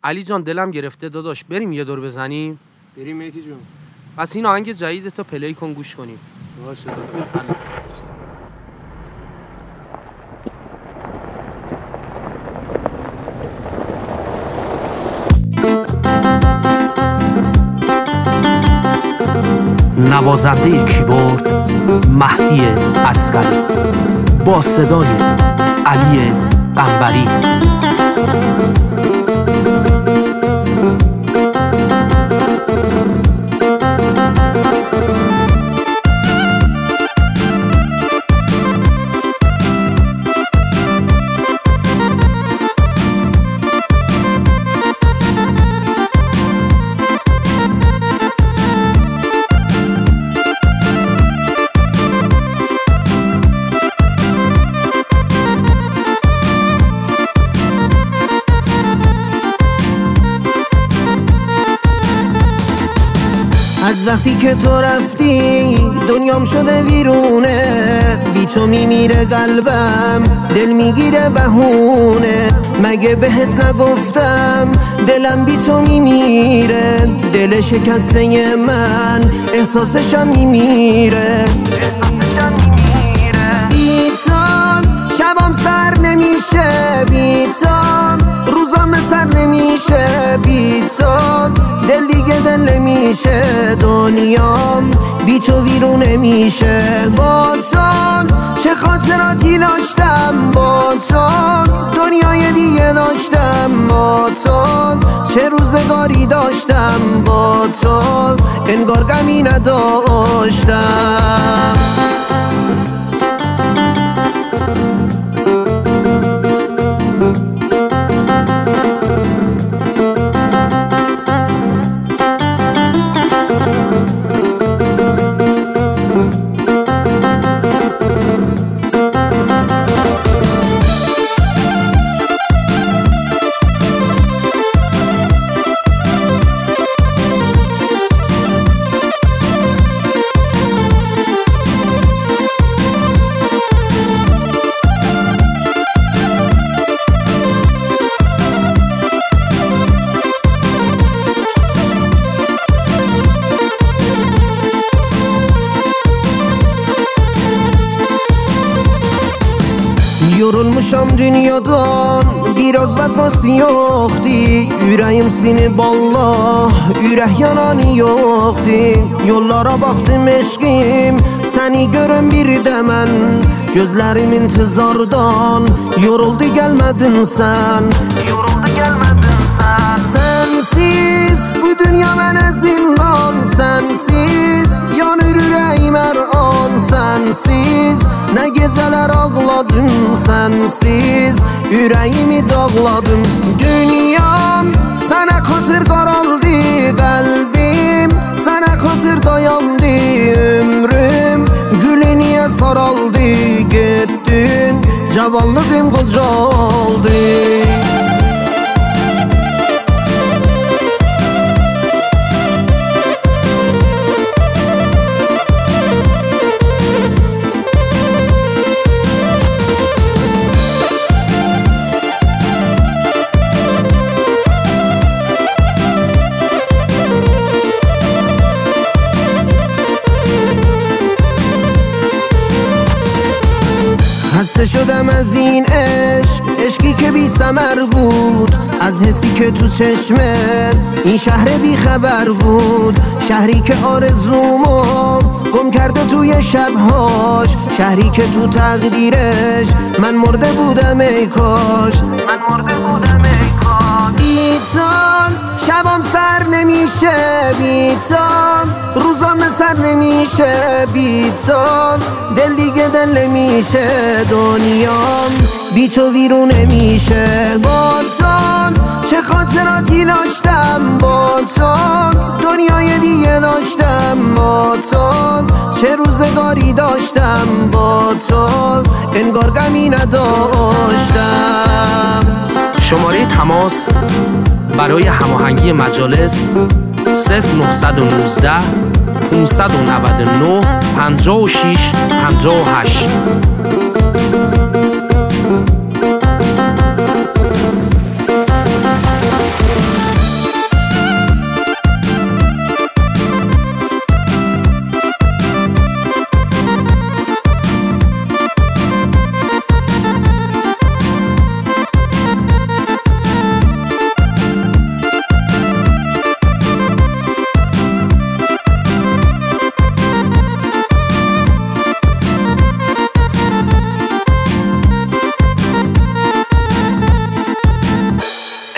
علی جان دلم گرفته داداش، بریم یه دور بزنیم؟ بریم مهدی جون. پس این آهنگ جدید تو پلی کن گوش کنیم. باشه داداش. نوازنده کیبورد مهدی عسکری با صدای علی قنبری. از وقتی که تو رفتی دنیام شده ویرونه، بی تو میمیره قلبم، دل میگیره بهونه. مگه بهت نگفتم دلم بی تو میمیره، دل شکسته من احساسشم میمیره. بی تو شبام سر نمیشه، بی تو روزام سر نمیشه، بی تو دل دیگه دل نمیشه، دنیام بی تو ویرون نمیشه. با تو چه خاطراتی داشتم، با تو دنیای دیگه داشتم، با تو چه روزگاری داشتم، با تو انگار غمی نداشتم. Yorulmuşam dünyadan, biraz vəfası yoxdur. Ürəyim sinib Allah, ürək yananı yoxdur. Yollara baxdım eşqim, səni görəm bir də mən. Gözlərim intizardan, yoruldu gəlmədin sən. Sənsiz bu dünya mənə zindan, sənsiz yanır ürəyim hər an, sənsiz nə gecələr ağladım, sənsiz ürəyimi dağladım. Dünyam sənə xatır qaraldı, qəlbim sənə xatır dayandı, ömrüm gülü niyə saraldı, getdin cavanlığım qocaldı. خسته شدم از این عشق، عشقی که بی ثمر بود، از حسی که تو چشمت این شهر بی خبر بود. شهری که آرزومو گم کرده توی شبهاش، شهری که تو تقدیرش من مرده بودم ای کاش. بی تو شبام سر نمیشه، بی تو روزام سر نمیشه، بی تو دل دیگه دل نمیشه، دنیام بی تو ویرون نمیشه. با تو چه خاطراتی داشتم، با تو دنیای دیگه داشتم، با تو چه روزگاری داشتم، با تو انگار غمی نداشتم. شماره تماس برای هماهنگی مجالس 0919 599 56 58.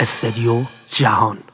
استدیو جهان.